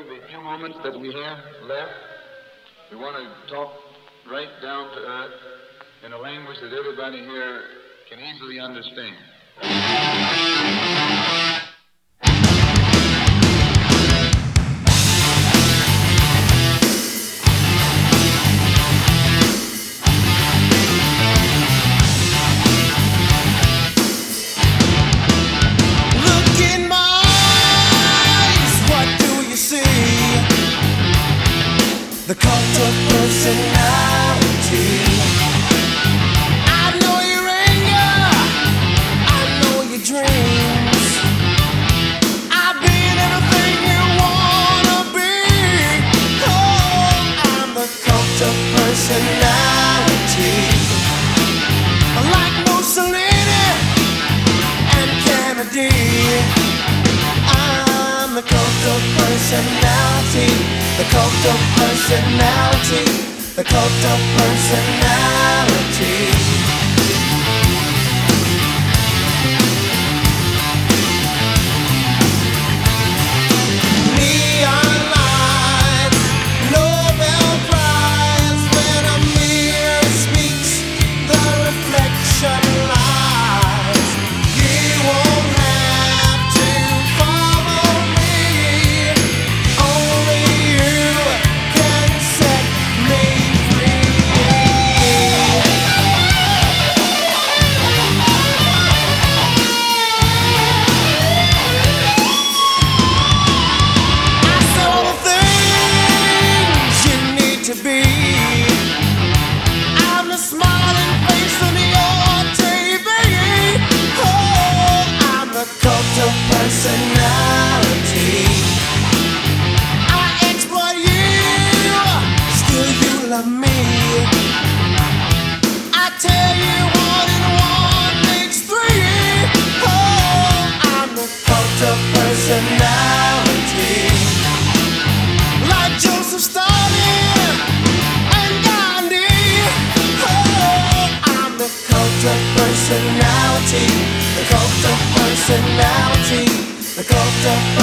the few moments that we have left, we want to talk right down to earth in a language that everybody here can easily understand. The cult of personality. I know your anger, I know your dreams. I've been everything you wanna be. Oh, I'm the cult of personality. Like Mussolini and Kennedy, I'm the cult of personality. The cult of personality, the cult of personality. Neon lights, Nobel Prize. When a mirror speaks, the reflection lies. You won't have to follow me. Only to be. I'm the smiling face on your TV. Oh, I'm the cult of personality. I exploit you, still you love me. I tell you 1 and 1 makes 3. Oh, I'm the cult of personality. Like Joseph Stalin and Gandhi. Oh, I'm the cult of personality. The cult of personality. The cult of personality.